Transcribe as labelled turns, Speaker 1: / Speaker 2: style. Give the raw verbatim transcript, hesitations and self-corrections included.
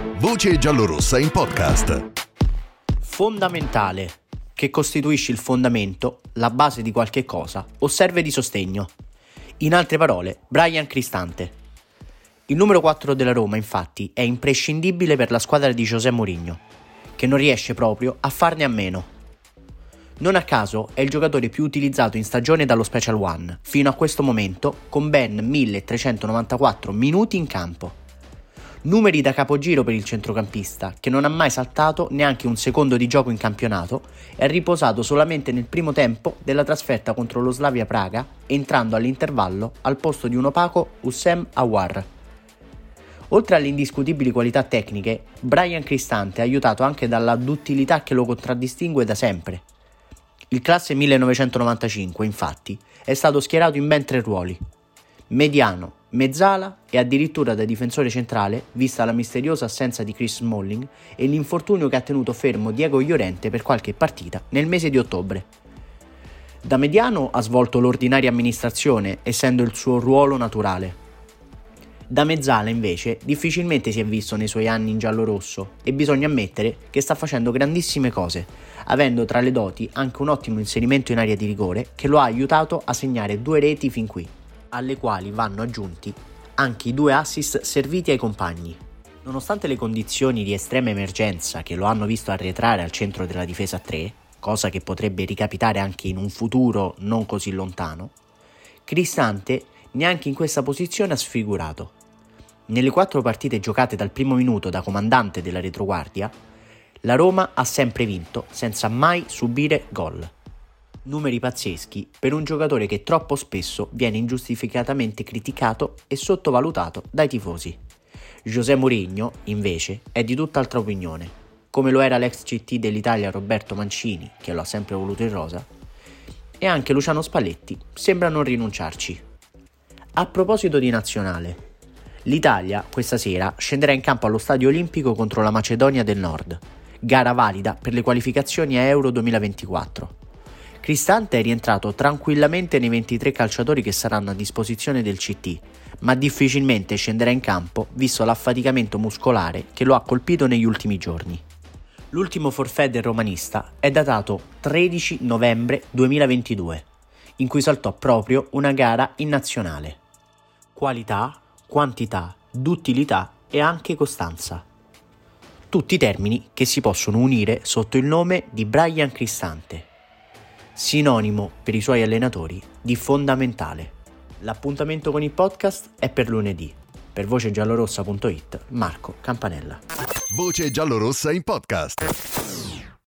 Speaker 1: Voce giallorossa in podcast.
Speaker 2: Fondamentale, che costituisce il fondamento, la base di qualche cosa o serve di sostegno. In altre parole, Bryan Cristante. Il numero quattro della Roma, infatti, è imprescindibile per la squadra di José Mourinho, che non riesce proprio a farne a meno. Non a caso è il giocatore più utilizzato in stagione dallo Special One, fino a questo momento, con ben milletrecentonovantaquattro minuti in campo. Numeri da capogiro per il centrocampista, che non ha mai saltato neanche un secondo di gioco in campionato e ha riposato solamente nel primo tempo della trasferta contro lo Slavia Praga, entrando all'intervallo al posto di un opaco Houssem Aouar. Oltre alle indiscutibili qualità tecniche, Bryan Cristante è aiutato anche dalla duttilità che lo contraddistingue da sempre. Il classe millenovecentonovantacinque, infatti, è stato schierato in ben tre ruoli: mediano, mezzala e addirittura da difensore centrale, vista la misteriosa assenza di Chris Smalling e l'infortunio che ha tenuto fermo Diego Llorente per qualche partita nel mese di ottobre. Da mediano ha svolto l'ordinaria amministrazione, essendo il suo ruolo naturale. Da mezzala, invece, difficilmente si è visto nei suoi anni in giallorosso e bisogna ammettere che sta facendo grandissime cose, avendo tra le doti anche un ottimo inserimento in area di rigore che lo ha aiutato a segnare due reti fin qui, alle quali vanno aggiunti anche i due assist serviti ai compagni. Nonostante le condizioni di estrema emergenza che lo hanno visto arretrare al centro della difesa a tre, cosa che potrebbe ricapitare anche in un futuro non così lontano, Cristante neanche in questa posizione ha sfigurato. Nelle quattro partite giocate dal primo minuto da comandante della retroguardia, la Roma ha sempre vinto senza mai subire gol. Numeri pazzeschi per un giocatore che troppo spesso viene ingiustificatamente criticato e sottovalutato dai tifosi. José Mourinho, invece, è di tutt'altra opinione, come lo era l'ex C T dell'Italia Roberto Mancini, che lo ha sempre voluto in rosa, e anche Luciano Spalletti sembra non rinunciarci. A proposito di nazionale, l'Italia questa sera scenderà in campo allo Stadio Olimpico contro la Macedonia del Nord, gara valida per le qualificazioni a Euro duemilaventiquattro. Cristante è rientrato tranquillamente nei ventitré calciatori che saranno a disposizione del C T, ma difficilmente scenderà in campo visto l'affaticamento muscolare che lo ha colpito negli ultimi giorni. L'ultimo forfait del romanista è datato tredici novembre duemilaventidue, in cui saltò proprio una gara in nazionale. Qualità, quantità, duttilità e anche costanza. Tutti termini che si possono unire sotto il nome di Bryan Cristante, sinonimo per i suoi allenatori di fondamentale. L'appuntamento con il podcast è per lunedì. Per voce giallorossa punto it, Marco Campanella.
Speaker 1: Voce giallorossa in podcast.